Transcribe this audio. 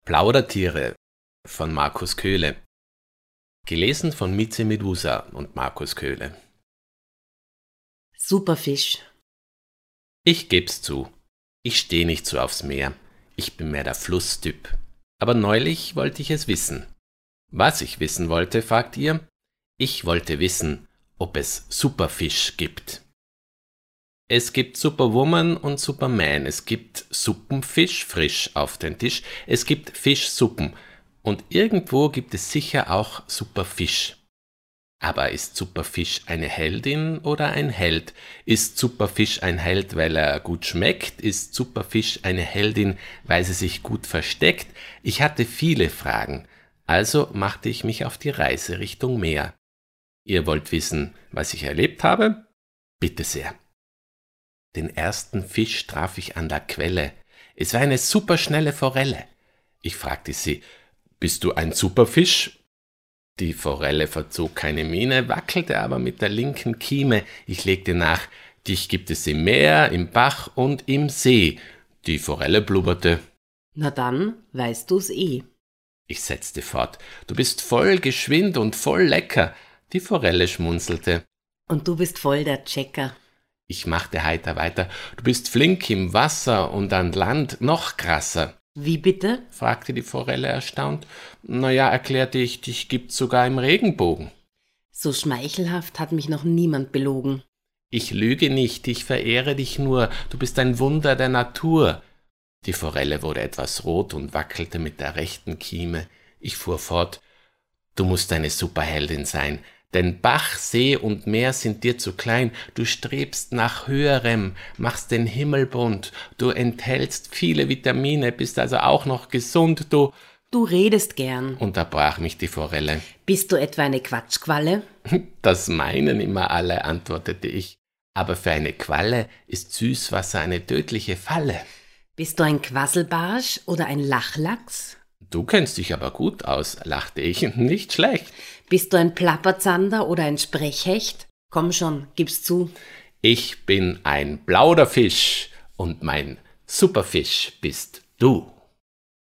Plaudertiere von Markus Köhle. Gelesen von Mieze Medusa und Markus Köhle. Superfisch. Ich geb's zu. Ich steh nicht so aufs Meer. Ich bin mehr der Flusstyp. Aber neulich wollte ich es wissen. Was ich wissen wollte, fragt ihr? Ich wollte wissen, ob es Superfisch gibt. Es gibt Superwoman und Superman. Es gibt Suppenfisch frisch auf den Tisch. Es gibt Fischsuppen. Und irgendwo gibt es sicher auch Superfisch. Aber ist Superfisch eine Heldin oder ein Held? Ist Superfisch ein Held, weil er gut schmeckt? Ist Superfisch eine Heldin, weil sie sich gut versteckt? Ich hatte viele Fragen. Also machte ich mich auf die Reise Richtung Meer. Ihr wollt wissen, was ich erlebt habe? Bitte sehr. Den ersten Fisch traf ich an der Quelle. Es war eine superschnelle Forelle. Ich fragte sie, bist du ein Superfisch? Die Forelle verzog keine Miene, wackelte aber mit der linken Kieme. Ich legte nach, dich gibt es im Meer, im Bach und im See. Die Forelle blubberte. Na dann weißt du's eh. Ich setzte fort, du bist voll geschwind und voll lecker. Die Forelle schmunzelte. Und du bist voll der Checker. Ich machte heiter weiter, du bist flink im Wasser und an Land noch krasser. Wie bitte? Fragte die Forelle erstaunt. Naja, erklärte ich, dich gibt's sogar im Regenbogen. So schmeichelhaft hat mich noch niemand belogen. Ich lüge nicht, ich verehre dich nur, du bist ein Wunder der Natur. Die Forelle wurde etwas rot und wackelte mit der rechten Kieme. Ich fuhr fort, du musst eine Superheldin sein, denn Bach, See und Meer sind dir zu klein, du strebst nach Höherem, machst den Himmel bunt, du enthältst viele Vitamine, bist also auch noch gesund, du... Du redest gern. Unterbrach mich die Forelle. Bist du etwa eine Quatschqualle? Das meinen immer alle, antwortete ich. Aber für eine Qualle ist Süßwasser eine tödliche Falle. Bist du ein Quasselbarsch oder ein Lachlachs? Du kennst dich aber gut aus, lachte ich. Nicht schlecht. Bist du ein Plapperzander oder ein Sprechhecht? Komm schon, gib's zu. Ich bin ein Plauderfisch und mein Superfisch bist du.